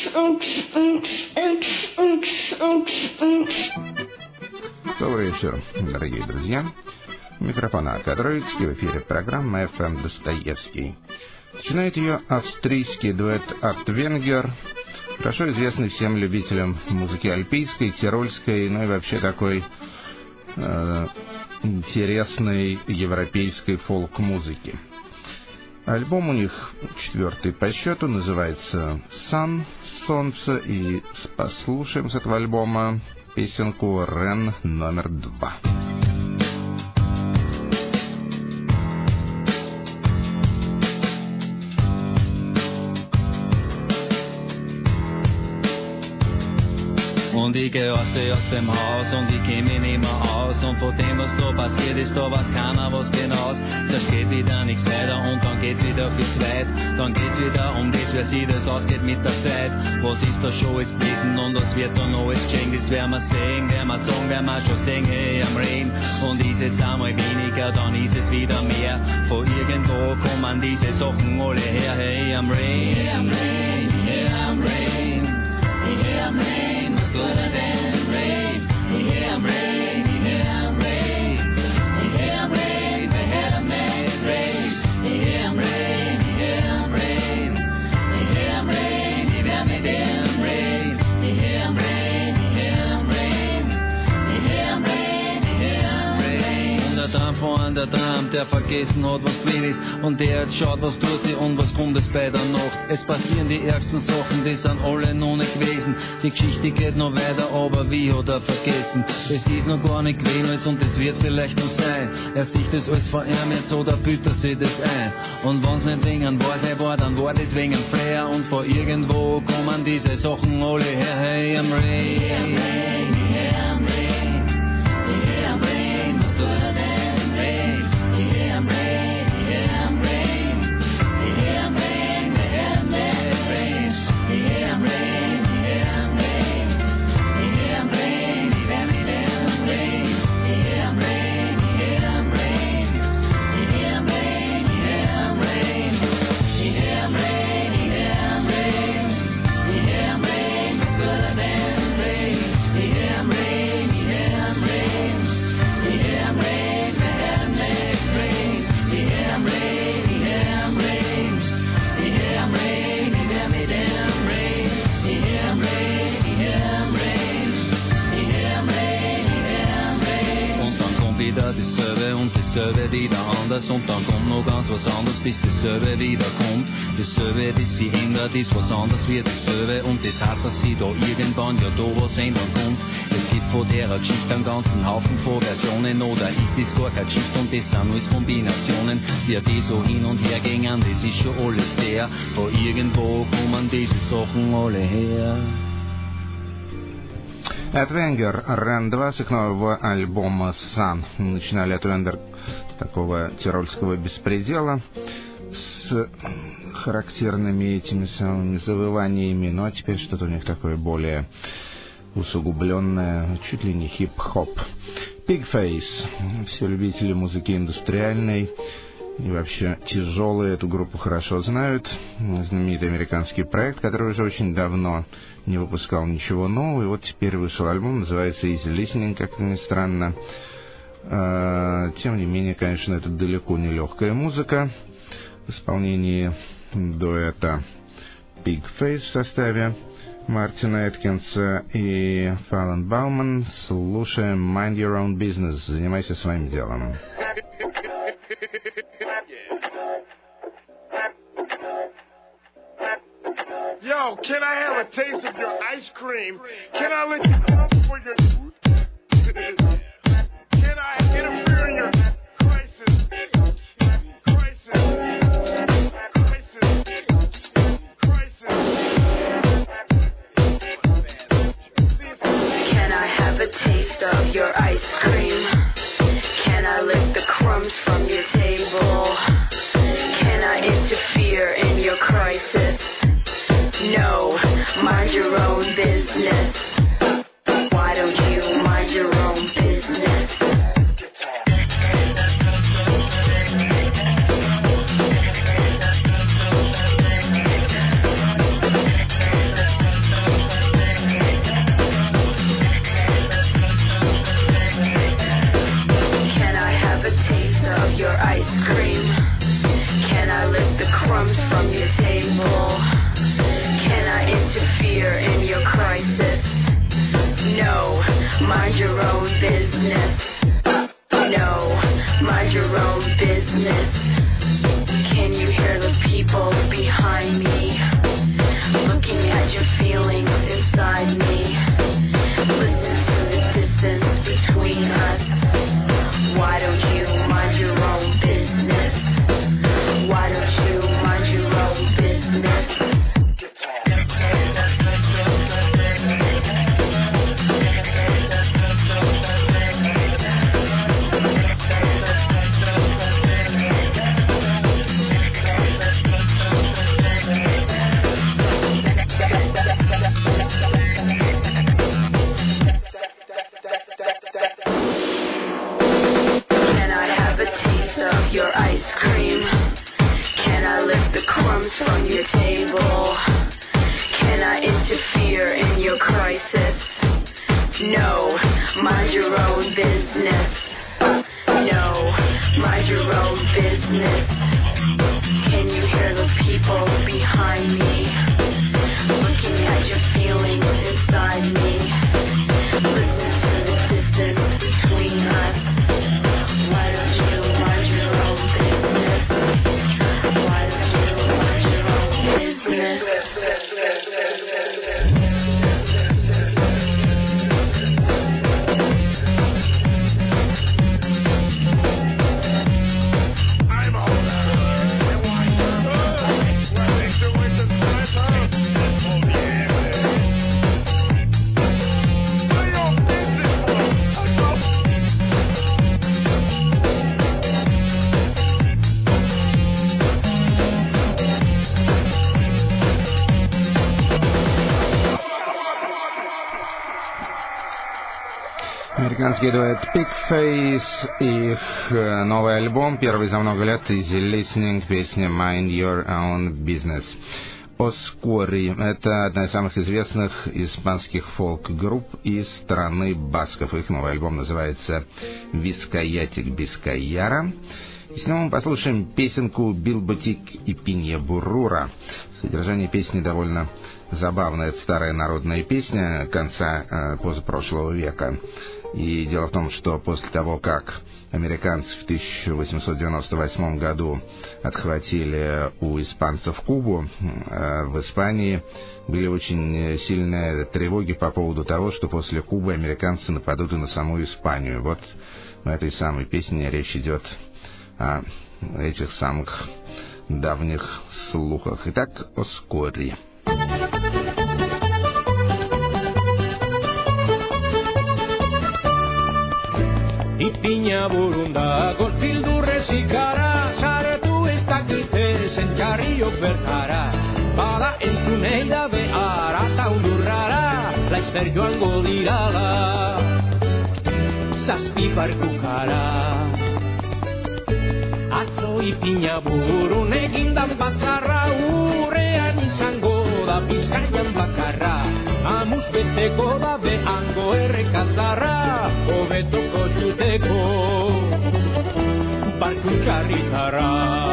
Добрый вечер, дорогие друзья. У микрофона Кадровицкий, в эфире программа FM Достоевский. Начинает ее австрийский дуэт Art-Венгер, хорошо известный всем любителям музыки альпийской, тирольской, ну и вообще такой интересной европейской фолк-музыки. Альбом у них 4-й по счету, называется «Sun», «Солнце», и послушаем с этого альбома песенку «Рен номер 2». Und ich geh aus dem Haus und ich kenn mich nicht mehr aus. Und von dem, was da passiert ist, da weiß keiner was genau. Da geht wieder nichts weiter und dann geht's wieder viel weit. Dann geht's wieder um das, wer sieht, das ausgeht mit der Zeit. Was ist da schon alles gewesen und was wird dann alles geschenkt? Das werden wir sehen, werden wir sagen, werden wir schon sehen, hey, am Rain. Und ist es einmal weniger, dann ist es wieder mehr. Von irgendwo kommen diese Sachen alle her, hey, am Rain. Hey, am Rain, hey, am Rain, hey, am Rain. Good than rain, yeah, I'm rain, yeah, I'm rain, yeah, I'm rain, the head of man's rain, yeah, I'm rain, yeah, I'm rain, yeah, I'm rain, yeah, I'm damn rain, yeah, I'm rain, yeah, I'm rain, yeah, I'm rain, yeah, I'm rain. Und der Dampfer, der Tram, der vergessen hat, was gewesen ist, und der jetzt schaut, was tut sie und was kommt es bei der Nacht. Es passieren die ärgsten Sachen, die sind alle noch nicht gewesen. Die Geschichte geht noch weiter, aber wie hat er vergessen? Es ist noch gar nicht gewesen und es wird vielleicht noch sein. Er sieht das alles vor ihm jetzt oder bildet er sich das ein. Und wenn's nicht wegen Wahrheit war, dann war das wegen Flair. Und von irgendwo kommen diese Sachen alle her. Hey, I'm rain, hey, I'm rain, hey, I'm rain, hey, I'm rain, was gooder than rain, hey, I'm rain, hey, I'm rain, hey, I'm rain, hey, I'm rain, hey, I'm rain. Dasselbe und dasselbe wieder anders und dann kommt noch ganz was anderes, bis dasselbe wieder kommt. Dasselbe, das sie ändert, ist was anderes wie dasselbe und das hat, dass sie da irgendwann ja da was ändern kommt. Es gibt von der Geschichte einen ganzen Haufen von Versionen oder ist das gar keine Geschichte und das sind alles Kombinationen, wie die so hin und her gingen, das ist schon alles sehr. Von irgendwo kommen diese Sachen alle her. Art-Венгер, Рен 2 с их нового альбома «Sun». Начинали Art-Венгер с такого тирольского беспредела с характерными этими самыми завываниями, ну а теперь что-то у них такое более усугубленное, чуть ли не хип-хоп. Pigface. Все любители музыки индустриальной и вообще тяжелые эту группу хорошо знают. Знаменитый американский проект, который уже очень давно не выпускал ничего нового, и вот теперь вышел альбом, называется Easy Listening, как ни странно. Тем не менее, конечно, это далеко не легкая музыка в исполнении дуэта Pigface в составе Мартина Эткинса и Фаллен Бауман. Слушаем Mind Your Own Business. Занимайся своим делом. Yo, can I have a taste of your ice cream? Can I let you come for your... Can I interfere in your crisis? Can I have a taste of your ice cream? Can I lick the crumbs from your table? Can I interfere in your crisis? No, mind your own business. Why don't you mind your own business? mind your own business. No, mind your own business. Can you hear the people behind me? Looking at your feelings inside me. Listen to the distance between us. Why don't you mind your own business? Why don't you mind your own business? Американский дуэт Big Face, их новый альбом, первый за много лет, Easy Listening, песня Mind Your Own Business. Оскори — это одна из самых известных испанских фолк-групп из страны басков. Их новый альбом называется «Вискаятик Бискайяра». И с него мы послушаем песенку «Билботик и Пинья Буррура». Содержание песни довольно забавное. Это старая народная песня конца позапрошлого века. И дело в том, что после того, как американцы в 1898 году отхватили у испанцев Кубу, в Испании были очень сильные тревоги по поводу того, что после Кубы американцы нападут и на саму Испанию. Вот в этой самой песне речь идет о этих самых давних слухах. Итак, Оскори. I piña burunda, golfil durres y cara, sare tu estakite, senchario berkara, bada entzuneida behara, taundurrara, laizzer joango dirala, zazpi barkukara. Atzo ipiña burun egindan batzarra, urrean izango da Bizkaian bakarra, amuz beteko da behango errekazarra, hobetoko zuteko barku txarritara.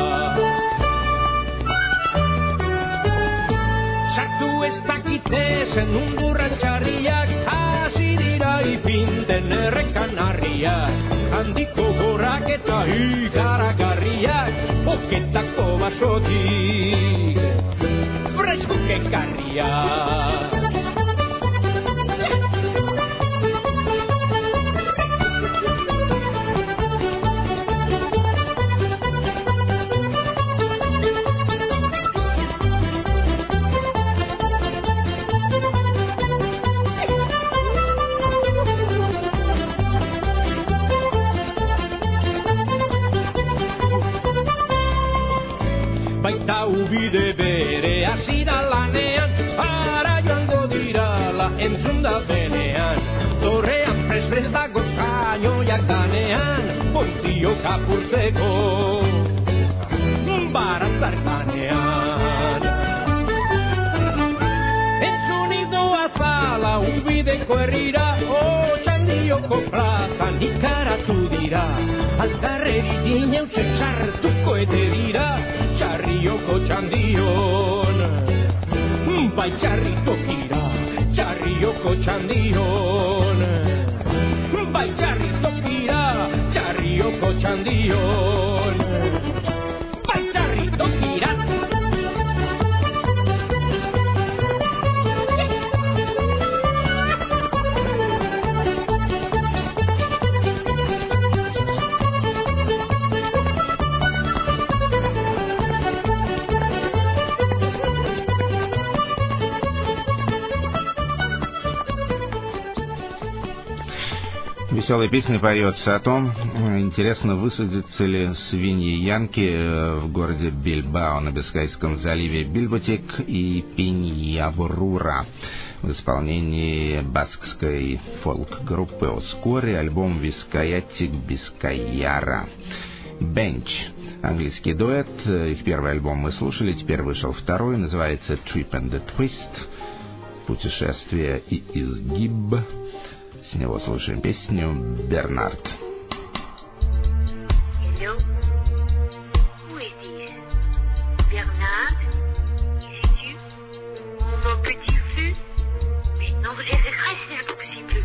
Sartu ez dakite zen undurran txarriak, hasi dira ipinten errekan harriak, handiko gorak eta ikaragarriak, oketako basotik freskuk ekarriak. Baita ubide bere azira lanean, para joango dirala entzunda benean, torrean prest dago kainoiak danean, pontzio kapurtzeko baratzarkanean. Entzunik doa zala ubideko herrira, Txandioko plazan ikaratu dira, azkarreri dineutzen sartuko ete dira, Txarrioko txandion, bai txarritokira, Txarrioko txandion, bai txarritokira, Txarrioko txandion, bai txarritokira. Веселой песней поется о том, интересно, высадятся ли свиньи-янки в городе Бильбао на Бискайском заливе. Билботик и Пинья Буррура в исполнении баскской фолк-группы Оскори, альбом «Вискаятик Бискайяра». Бенч, английский дуэт, их первый альбом мы слушали, теперь вышел второй, называется «Trip and the Twist», «Путешествие и изгиб». С него слушаем песню «Бернард». Hello, où est-il? Bernard, y es-tu? Mon petit feu? Mais non, c'est impossible.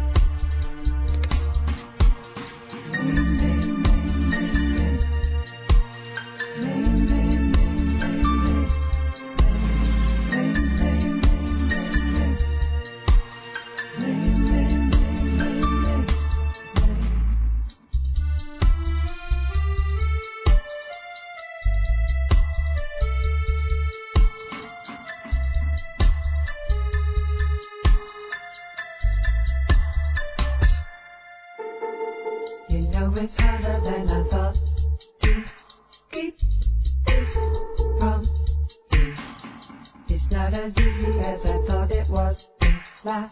It's harder than I thought to keep this from you. It's not as easy as I thought it was to lie.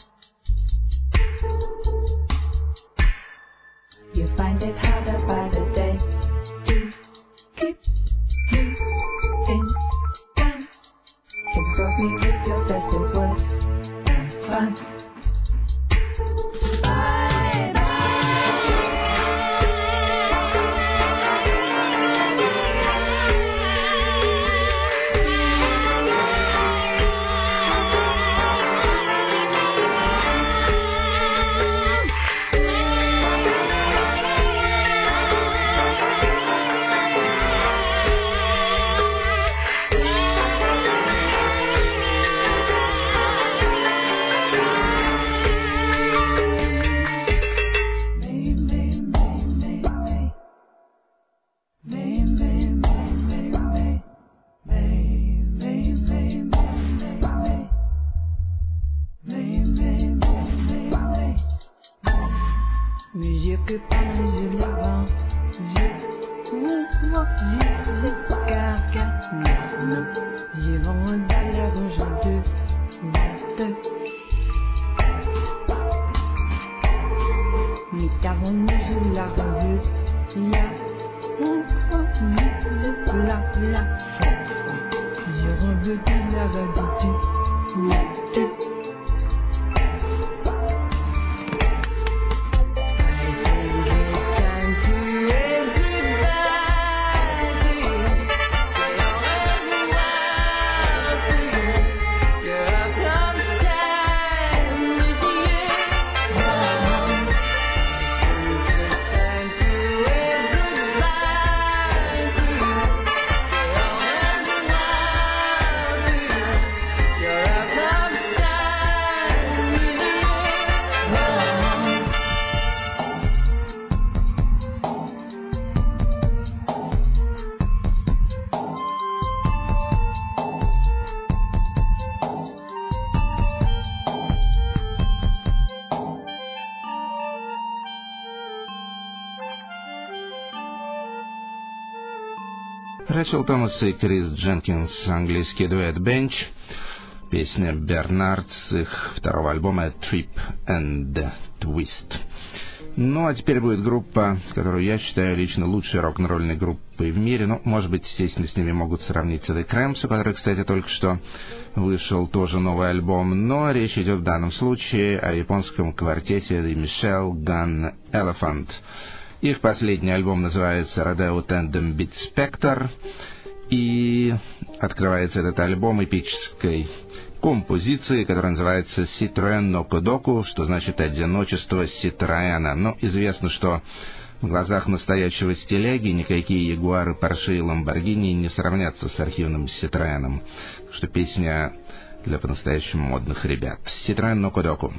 You find it harder by the day to keep me in line. Exhaust me with your festive words and fun. Рэчел Томас и Крис Дженкинс, английский дуэт «Бенч», песня «Бернард» с их второго альбома «Trip and Twist». Ну, а теперь будет группа, которую я считаю лично лучшей рок-н-ролльной группой в мире. Ну, может быть, естественно, с ними могут сравниться The Cramps, у которых, кстати, только что вышел тоже новый альбом. Но речь идет в данном случае о японском квартете The Michelle Gun Elephant. Их последний альбом называется «Rodeo Tandem Beat Spectre», и открывается этот альбом эпической композицией, которая называется «Citroen no Kodoku», что значит «одиночество Ситроэна». Но известно, что в глазах настоящего стиляги никакие Ягуары, Порше и Ламборгини не сравнятся с архивным Ситроэном. Так что песня для по-настоящему модных ребят. «Citroen no Kodoku».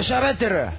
喋ってる。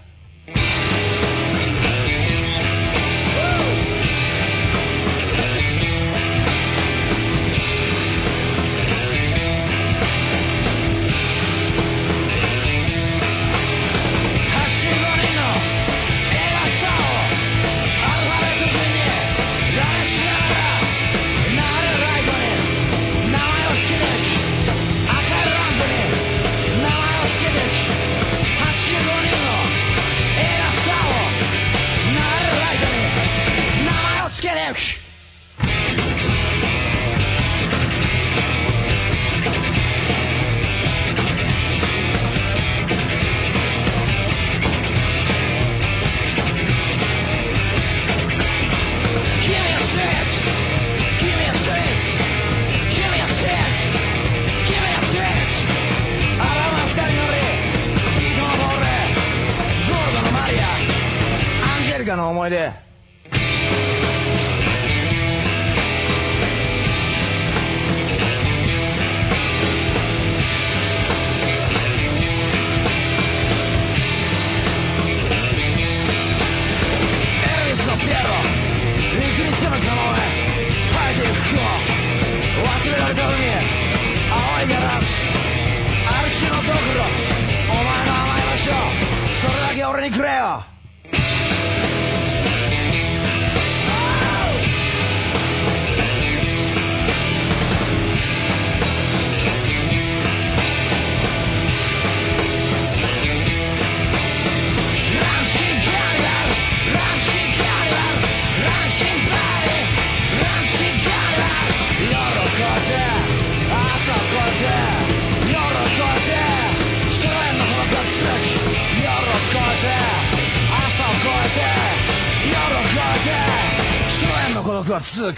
の思い出。俺にくれよ。孤独は続く。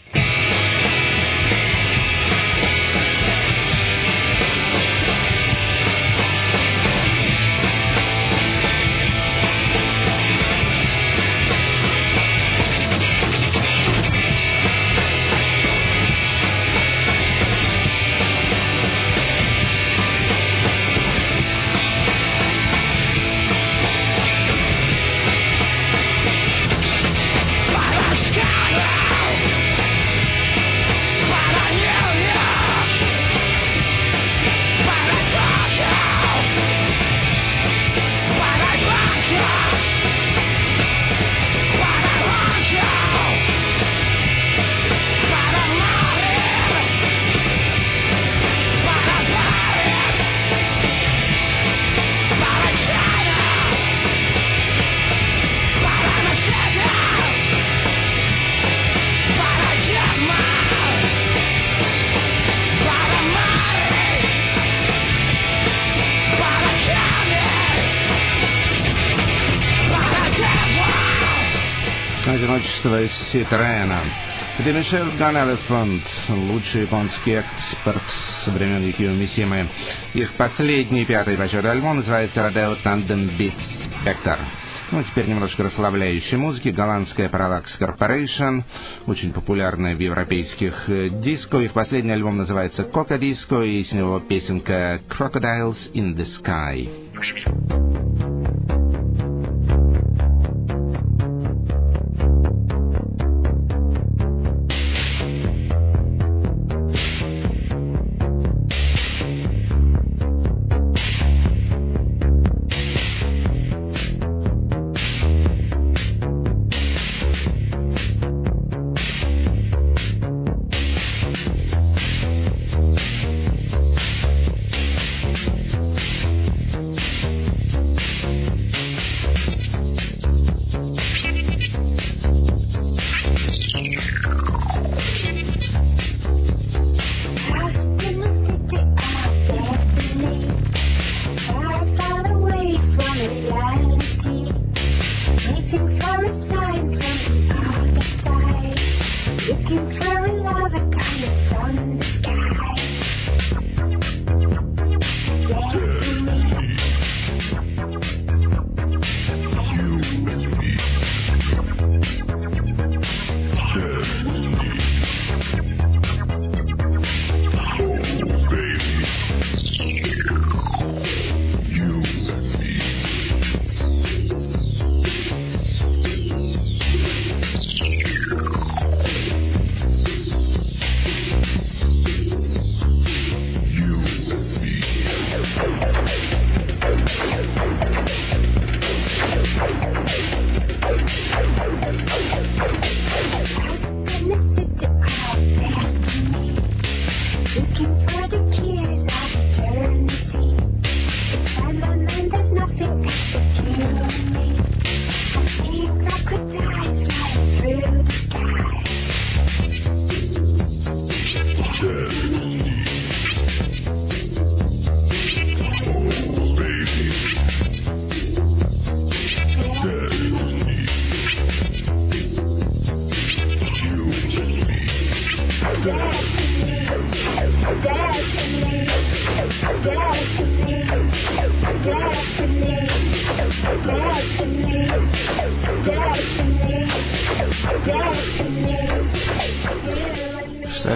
Одиночество из Ситрена. Это Мишель Ган Элефант, лучший японский эксперт со времен Юкио Мисимы. Их последний, пятый по счету альбом называется Rodeo Tandem Beat Spectre. Ну, теперь немножко расслабляющей музыки. Голландская Parallax Corporation, очень популярная в европейских диско. Их последний альбом называется Coca Disco, и с него песенка Crocodiles in the Sky.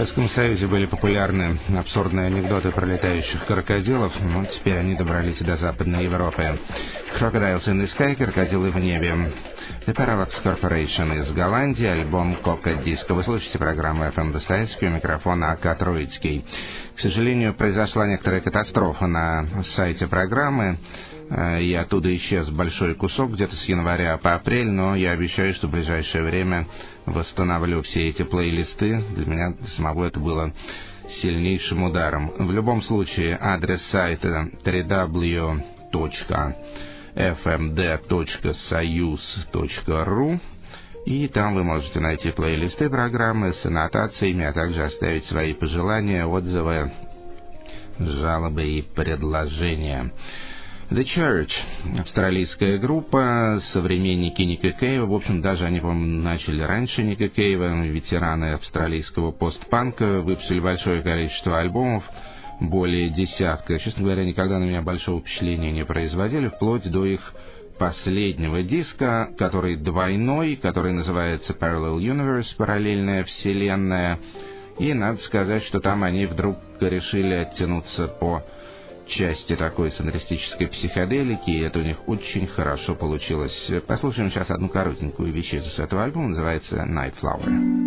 Советском Союзе были популярны абсурдные анекдоты про летающих крокодилов, но теперь они добрались до Западной Европы. Crocodiles in the Sky, крокодилы в небе. The Parallax Corporation из Голландии, альбом Кока Диско. Вы слушаете программу FM Достоевский, у микрофона АК Троицкий. К сожалению, произошла некоторая катастрофа на сайте программы, и оттуда исчез большой кусок где-то с января по апрель, но я обещаю, что в ближайшее время восстановлю все эти плейлисты. Для меня самого это было сильнейшим ударом. В любом случае, адрес сайта www.fmd.soyuz.ru, и там вы можете найти плейлисты программы с аннотациями, а также оставить свои пожелания, отзывы, жалобы и предложения. The Church, австралийская группа, современники Ника Кейва. В общем, даже они, по-моему, начали раньше Ника Кейва. Ветераны австралийского постпанка выпустили большое количество альбомов, более десятка. Честно говоря, никогда на меня большого впечатления не производили, вплоть до их последнего диска, который двойной, который называется Parallel Universe, параллельная вселенная. И надо сказать, что там они вдруг решили оттянуться по части такой сценаристической психоделики, и это у них очень хорошо получилось. Послушаем сейчас одну коротенькую вещицу с этого альбома, называется Night Flower.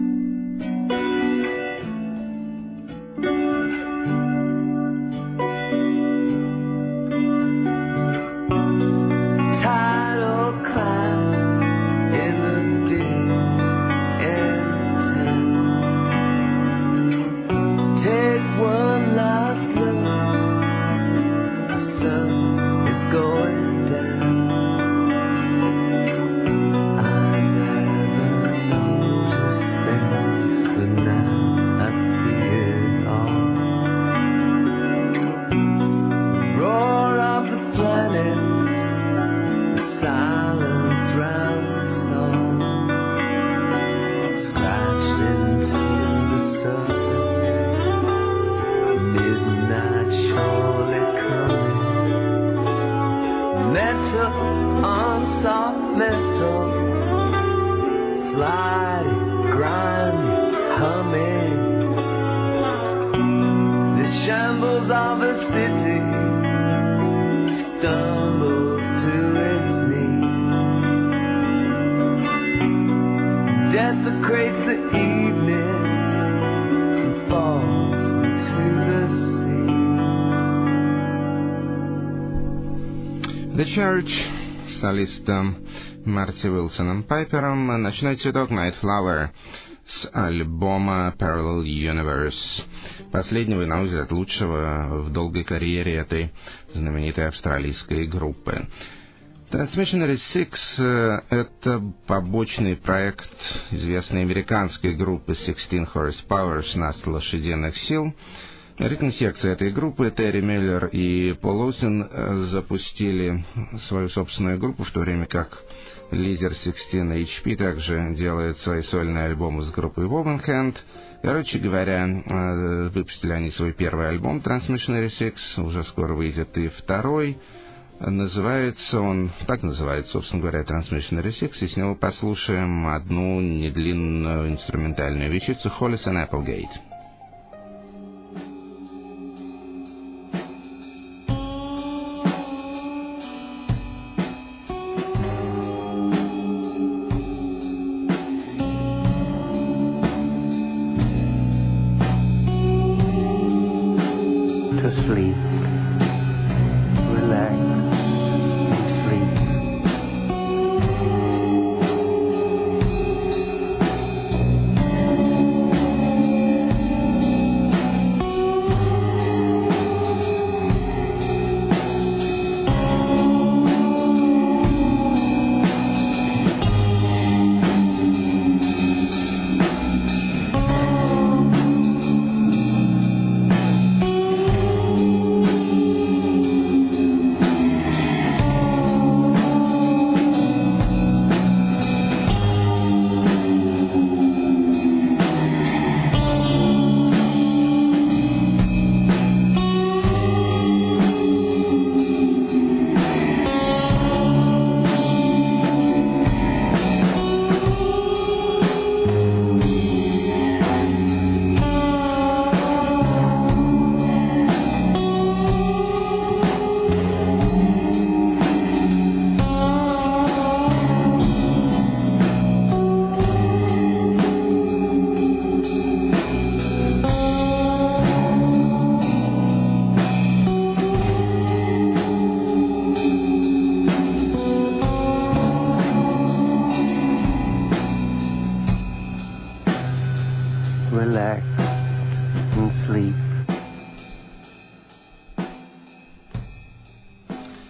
The Church с солистом Марти Уилсоном Пайпером. Ночной цветок Night Flower с альбома Parallel Universe, последнего и, на мой взгляд, лучшего в долгой карьере этой знаменитой австралийской группы. Transmissionary Six — это побочный проект известной американской группы 16 Horsepower, 16 лошадиных сил. Ритм-секция этой группы, Терри Миллер и Пол Оустин, запустили свою собственную группу, в то время как лидер 16 HP также делает свои сольные альбомы с группой Womanhand. Короче говоря, выпустили они свой первый альбом Transmissionary Six, уже скоро выйдет и второй. Называется он, так называется, собственно говоря, Transmissionary Six, и с него послушаем одну недлинную инструментальную вещицу Hollis and Applegate.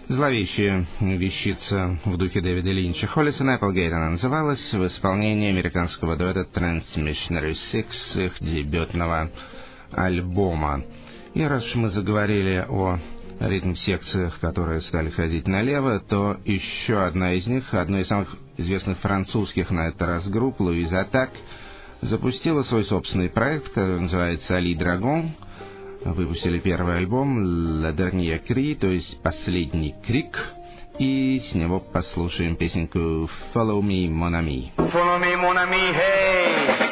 Зловещая вещица в духе Дэвида Линча. Холлисон Applegate она называлась, в исполнении американского дуэта Transmissionary Six, их дебютного альбома. И раз уж мы заговорили о ритм-секциях, которые стали ходить налево, то еще одна из них, одна из самых известных французских на этот раз групп, Louise Attaque, запустила свой собственный проект, который называется Ali Dragon. Выпустили первый альбом «Le Dernier Cri», то есть «Последний крик», и с него послушаем песенку «Follow Me, Mon Ami». Follow me, mon ami, hey!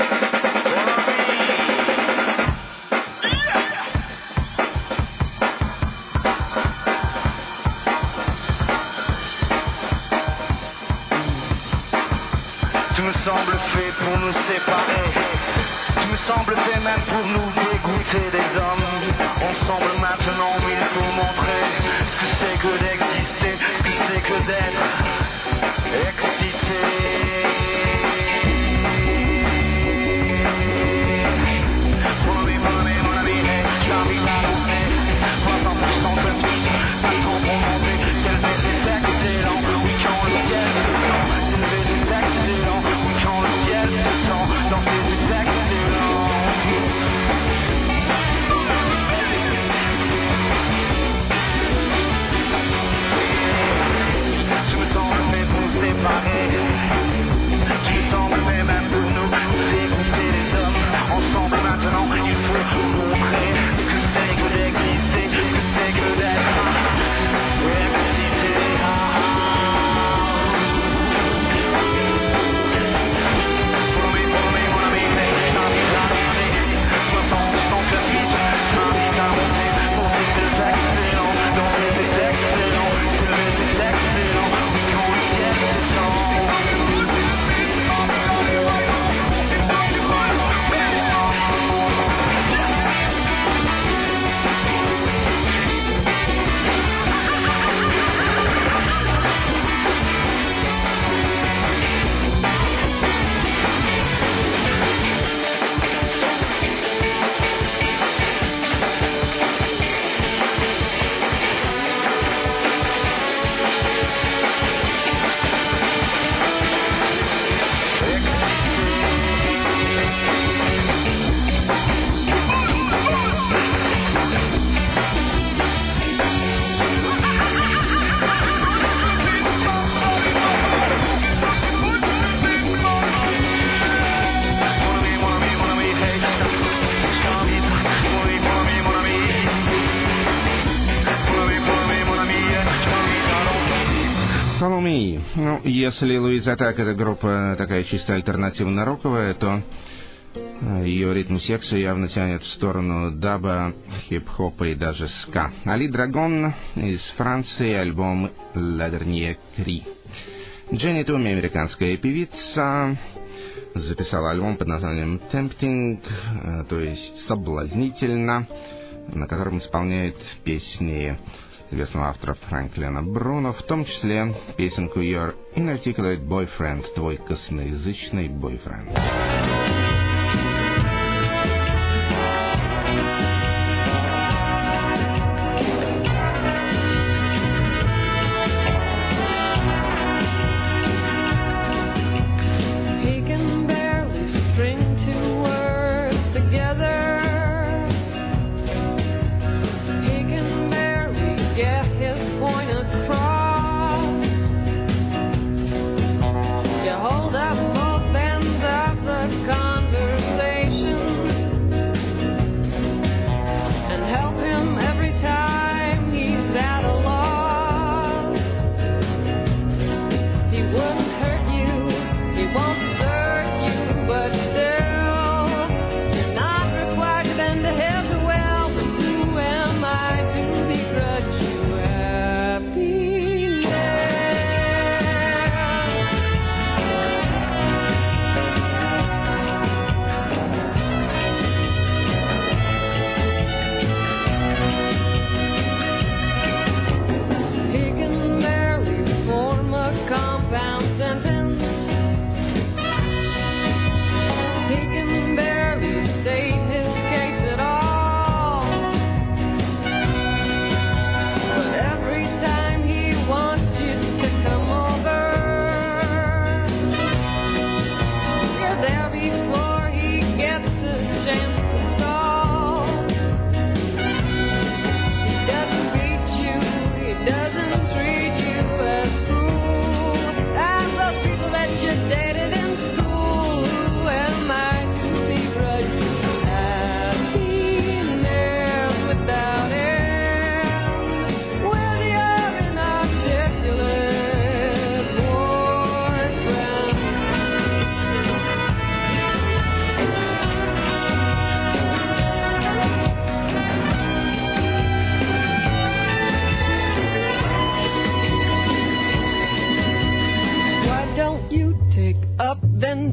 Tu me sembles fait pour nous séparer. Tu me sembles fait même pour nous dégoûter des hommes. Ensemble maintenant, il faut montrer ce que c'est que d'exister, ce que c'est que d'être excité. Follow me, mon ami, hey, j'arrive à lancer. 60% de suite, ça sent pour monter. S'élever, c'est excellent, oui, quand le ciel descend. S'élever, c'est excellent, oui, quand le ciel descend. Danser, c'est excellent. Tu me sembles fait pour nous séparer. Tu me sembles fait même pour nous dégoûter les hommes. Ensemble maintenant, il faut montrer ce que c'est que d'exister, ce que c'est que d'être excité. Follow me, mon ami, hey, j'invite à danser. 60% gratuite, j'invite à monter. Monter, c'est excellent, danser, c'est excellent. S'élever, c'est excellent, oui, quand le ciel descend. Follow Me. Ну, если Louise Attaque — это группа такая чисто альтернативно-роковая, то ее ритм-секцию явно тянет в сторону даба, хип-хопа и даже ска. Ali Dragon из Франции, альбом «Le Dernier Cri». Дженни Туми, американская певица, записала альбом под названием «Tempting», то есть «Соблазнительно», на котором исполняет песни известного автора Франклина Бруно, в том числе песенку «Your Inarticulate Boyfriend», твой косноязычный бойфренд. Hold up both ends of the con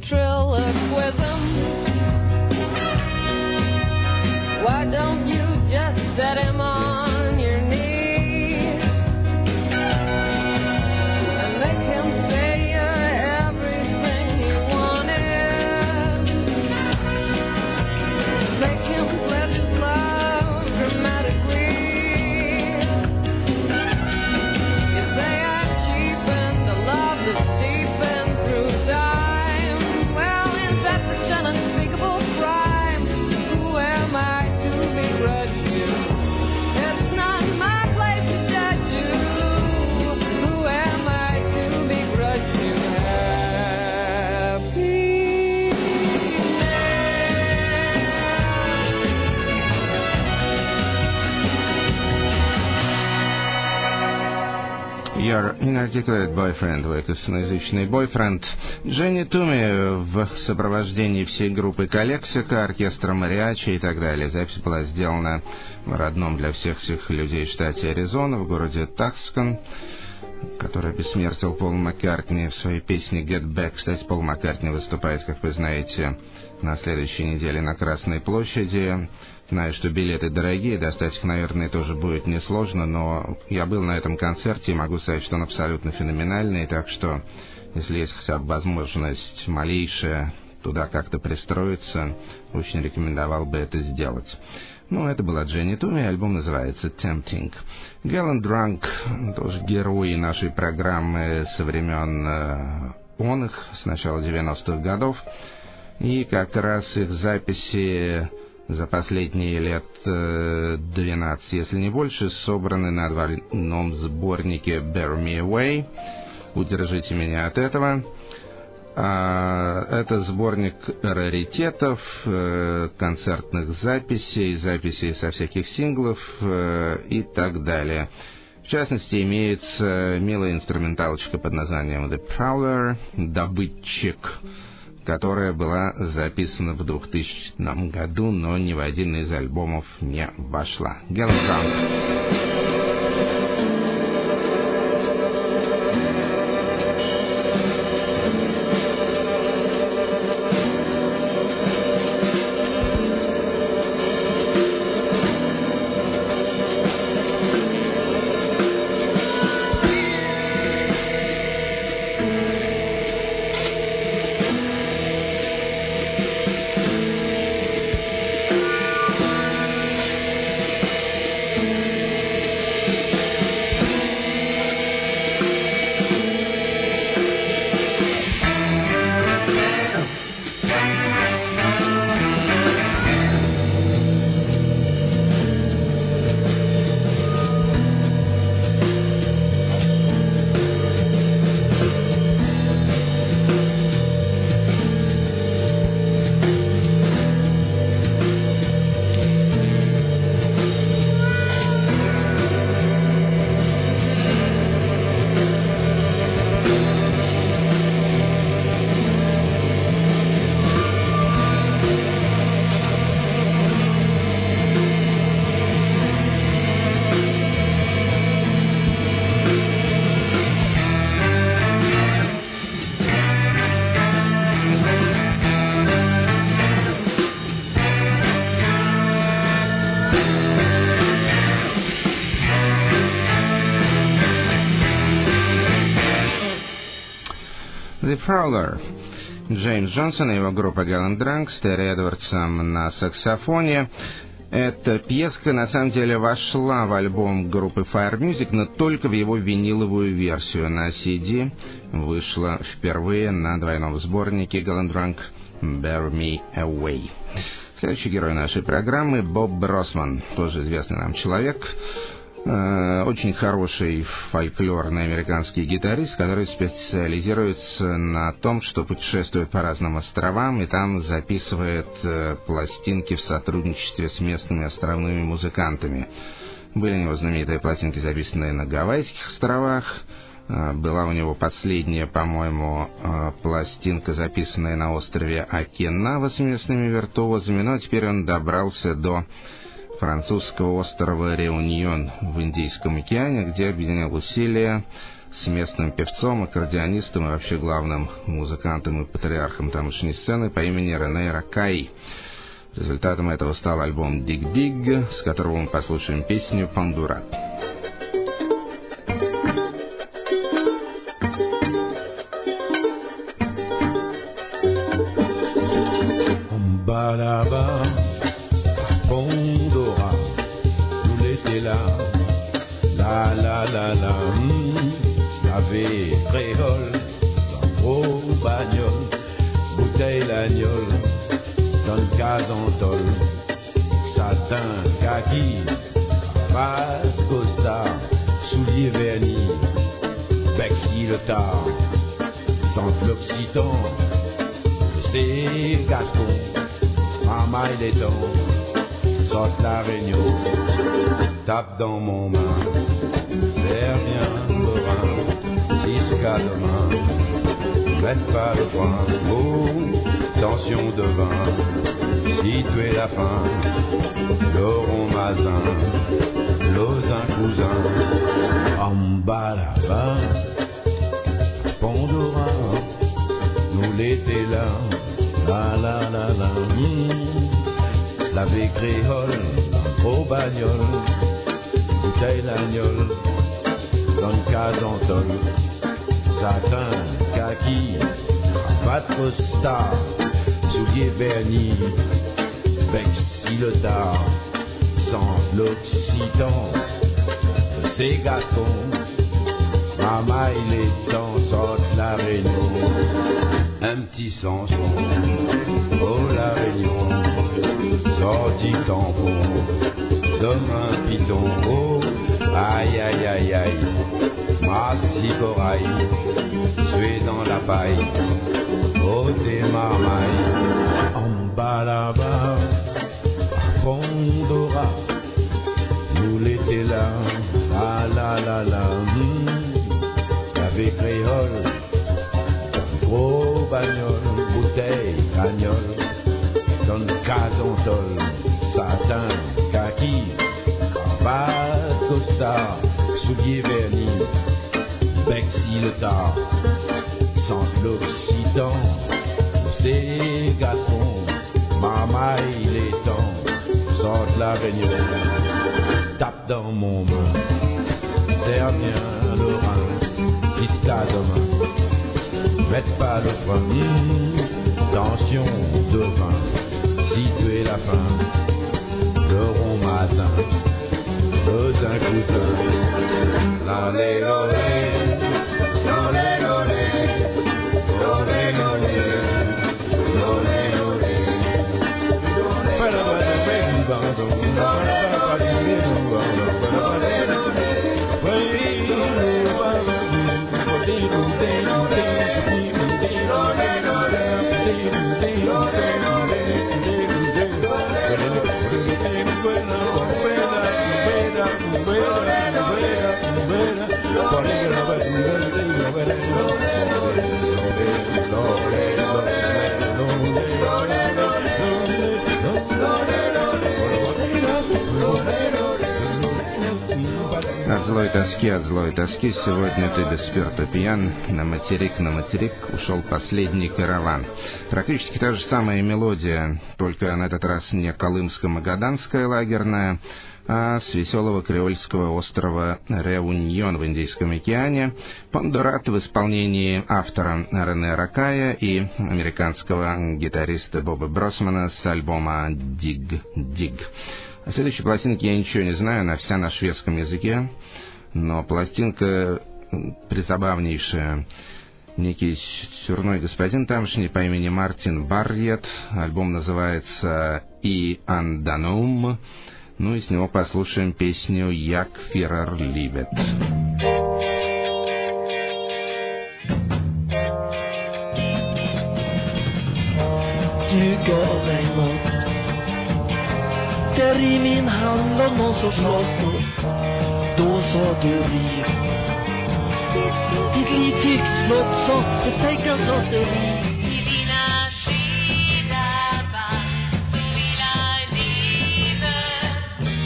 ventriloquism. Why don't you just set him on your knees and make him say you're everything he wanted? Make him pledge his love dramatically. You say I've cheapened a love that's deepened through time. Well, is that such an unspeakable crime? Who am I to begrudge you? It's not my place to judge you. Who am I to begrudge you? Your Inarticulate Boyfriend, твой косноязычный бойфренд. Дженни Туми в сопровождении всей группы Калексика, оркестра Мариачи и так далее. Запись была сделана в родном для всех людей штате Аризона, в городе Такскон, который обессмертил Пол Маккартни в своей песне Get Back. Кстати, Пол Маккартни выступает, как вы знаете, на следующей неделе на Красной площади. Знаю, что билеты дорогие, достать их, наверное, тоже будет несложно, но я был на этом концерте и могу сказать, что он абсолютно феноменальный, так что, если есть хотя бы возможность малейшая туда как-то пристроиться, очень рекомендовал бы это сделать. Ну, это была Дженни Туми, альбом называется Tempting. Galen Drunk, тоже герои нашей программы со времен с начала 90-х годов, и как раз их записи за последние лет 12, если не больше, собраны на двойном сборнике Bear Me Away. Удержите меня от этого. Это сборник раритетов, концертных записей, записей со всяких синглов и так далее. В частности, имеется милая инструменталочка под названием The Prowler, добытчик, которая была записана в 2000 году, но ни в один из альбомов не вошла. Galen Drunk. The Prowler. Джеймс Джонсон и его группа Galen Drunk с Терри Эдвардсом на саксофоне. Эта пьеска на самом деле вошла в альбом группы Fire Music, но только в его виниловую версию. На CD вышла впервые на двойном сборнике Galen Drunk Bear Me Away. Следующий герой нашей программы — Боб Бросман, тоже известный нам человек. Очень хороший фольклорный американский гитарист, который специализируется на том, что путешествует по разным островам и там записывает пластинки в сотрудничестве с местными островными музыкантами. Были у него знаменитые пластинки, записанные на Гавайских островах. Была у него последняя, по-моему, пластинка, записанная на острове Окинава с местными виртуозами. Но теперь он добрался до французского острова Реуньон в Индийском океане, где объединял усилия с местным певцом, аккордеонистом и вообще главным музыкантом и патриархом тамошней сцены по имени Рене Ракай. Результатом этого стал альбом «Dig-Dig», с которого мы послушаем песню «Пандурат». Là-bas, Pandora, nous l'étions là, la, avait créole, gros bagnole, bouteille l'agnole, dans le casantol, satin, kaki, cravate, costard, souliers vernis, Bexy le tard, centre l'Occitan, c'est Gascon. Maman il est temps, saute la réunion, tape dans mon main, serre bien le rein, jusqu'à demain, mette pas le coin, oh, tension de vin, si tu es la fin, Laurent Mazin, Lausanne cousin, en bas là-bas, Pandora, nous l'été là. La, la vieille créole, gros bagnole, bouteille l'agnole, dans le casantol, satin, kaki, cravate costard, souliers vernis, Bexy le tard, sans l'Occitan, c'est Gascon, maman il est temps, saute la Réunion. Un petit Sanson, oh la Réunion, sorti tampon, demain piton, oh, aïe aïe aïe aïe, ma cigoraille, je suis dans la paille, oh t'es marmaille, en bas là-bas, à Pandora, nous l'été là, la, avec créole, gros bagnole, bouteille, cagnole, dans le casantol, satin, kaki, cravate, costard, souliers vernis, Bexy le tard, centre l'Occitan, c'est Gascon, maman il est temps, sorte la réunion, tape dans mon main, serre bien le rein, jusqu'à demain. Mette pas le frein, tension de vin, si tu es la fin, le rond matin, le zinc cousin, l'allé l'olé, l'olé l'olé, l'olé l'olé, l'olé l'olé, От злой тоски, сегодня ты без спирта пьян, на материк ушел последний караван. Практически та же самая мелодия, только на этот раз не колымско-магаданская лагерная, а с веселого креольского острова Реуньон в Индийском океане. Пандурат в исполнении автора Рене Ракая и американского гитариста Боба Бросмана с альбома «Dig-Dig». О следующей пластинке я ничего не знаю, она вся на шведском языке, но пластинка призабавнейшая. Некий сюрной господин тамошний по имени Мартин Барьет. Альбом называется «И Анданум». Ну и с него послушаем песню «Як фирер либет». Du gav mig mat där i min hand av någon sorts lotto. Då sa du liv. Ditt liv tycks blott som ett tänkat lotteri. I dina skidar band så vill jag livet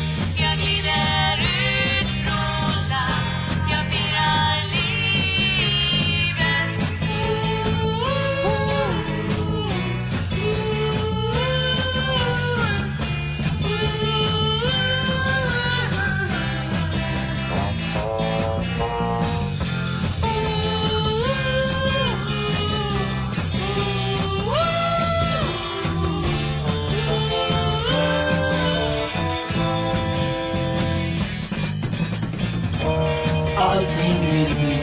allting vill bli.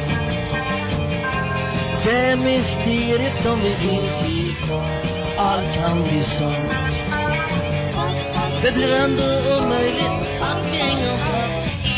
Det mysteriet som vi finns i, allt kan bli sant. Det blir ändå omöjligt att hänga fast.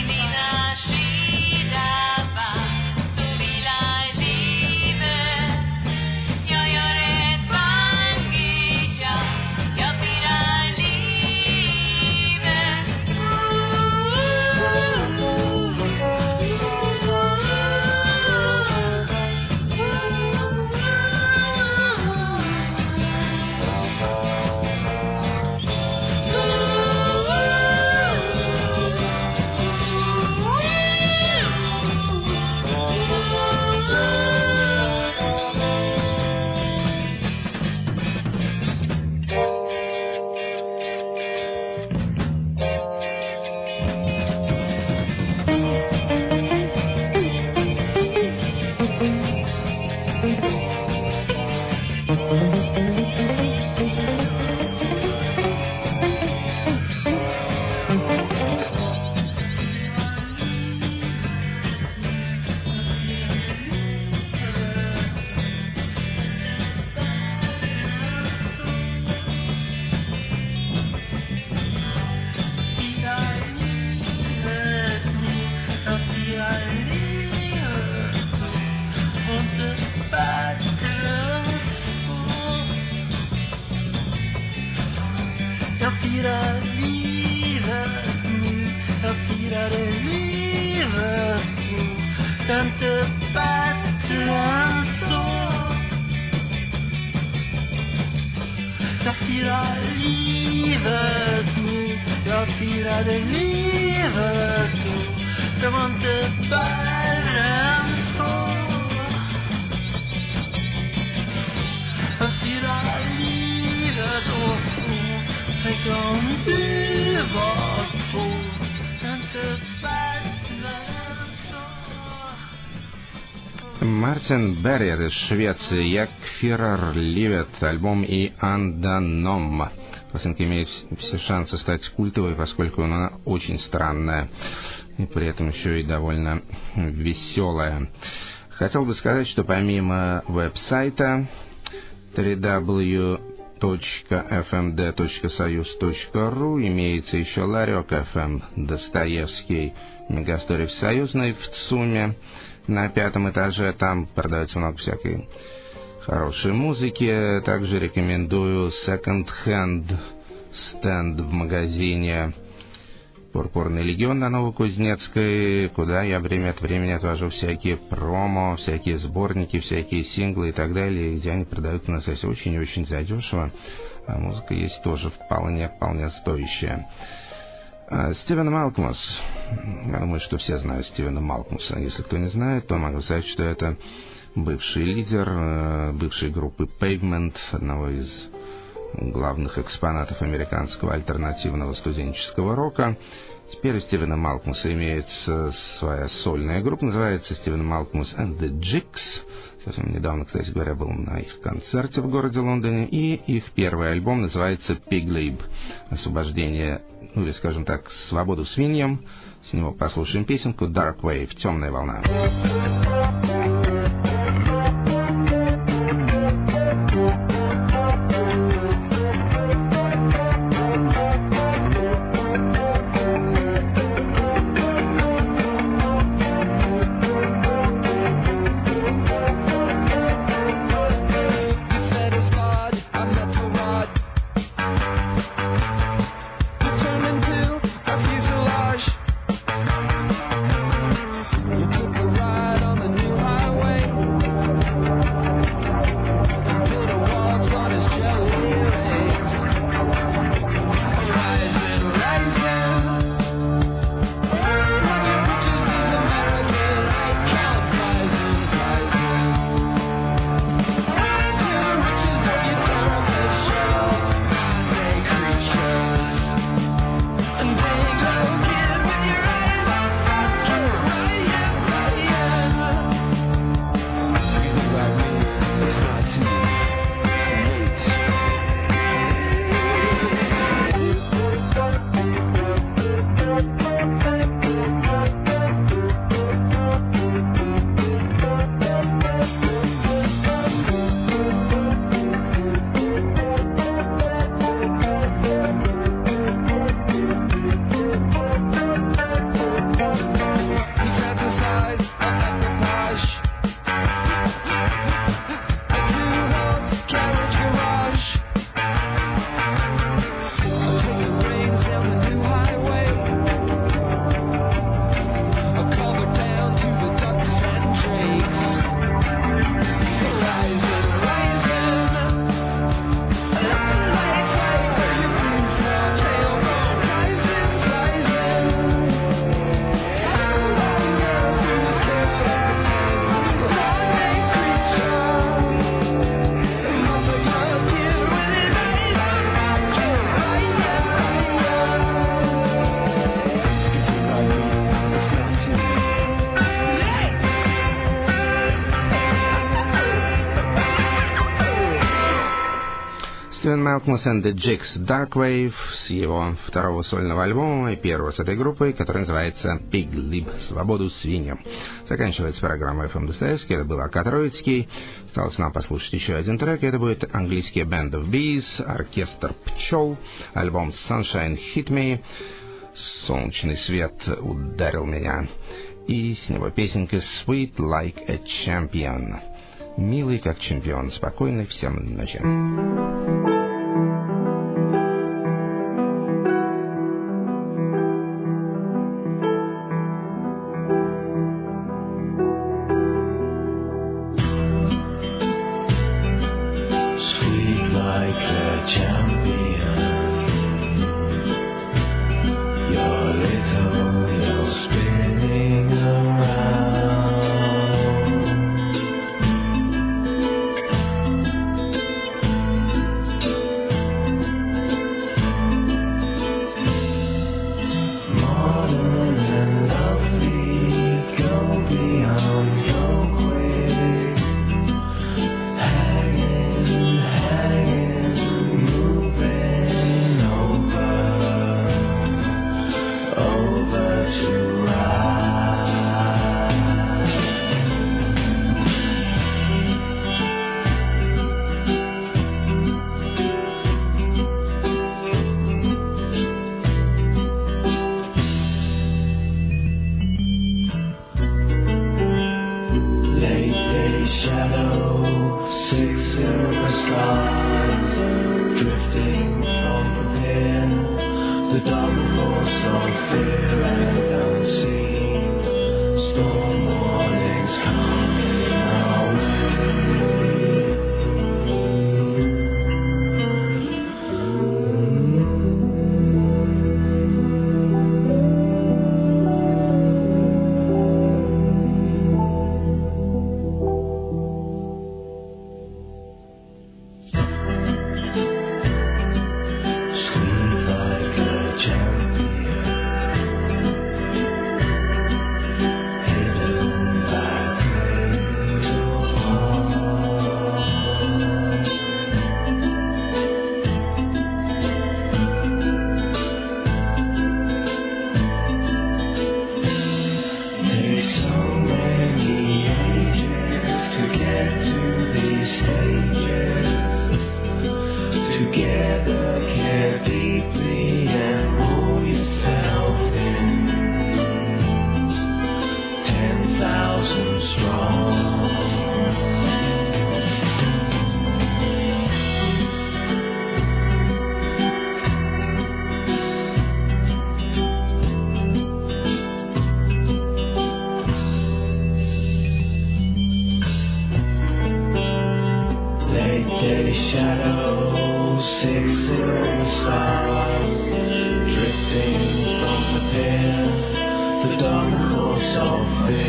Мартин Берриер из Швеции, «Jak firar livet», альбом и «Andanom». Пластинка имеет все шансы стать культовой, поскольку она очень странная и при этом еще и довольно веселая. Хотел бы сказать, что помимо веб-сайта www.fmd.soyuz.ru имеется еще Ларек FM, Достоевский, Мегастори в Союзной в ЦУМе на 5-м этаже. Там продается много всякой хорошей музыки. Также рекомендую секонд-хенд стенд в магазине «Пурпурный легион» на Новокузнецкой, куда я время от времени отвожу всякие промо, всякие сборники, всякие синглы и так далее, где они продаются на сайте очень и очень задешево, а музыка есть тоже вполне стоящая. Стивен Малкмус. Я думаю, что все знают Стивена Малкмуса. Если кто не знает, то могу сказать, что это бывший лидер бывшей группы Pavement, одного из главных экспонатов американского альтернативного студенческого рока. Теперь у Стивена Малкмуса имеется своя сольная группа, называется Стивен Малкмус and the Jigs. Совсем недавно, кстати говоря, был на их концерте в городе Лондоне. И их первый альбом называется Piglib, освобождение, ну или, скажем так, свободу свиньям. С него послушаем песенку Dark Wave, темная волна. You took a ride on Malcolmus and the Jigs Dark Wave с его второго сольного альбома и первого с этой группой, который называется Pig Lib, «Свободу свиньям». Заканчивается программа FM Достоевский, это был Аркад Троицкий. Осталось нам послушать еще один трек, это будет английский Band of Bees, оркестр пчел, альбом Sunshine Hit Me, солнечный свет ударил меня, и с него песенка Sweet Like a Champion. Милый как чемпион. Спокойной всем ночи. Sweet like a champion. You're little, you're spinning around. The dark course of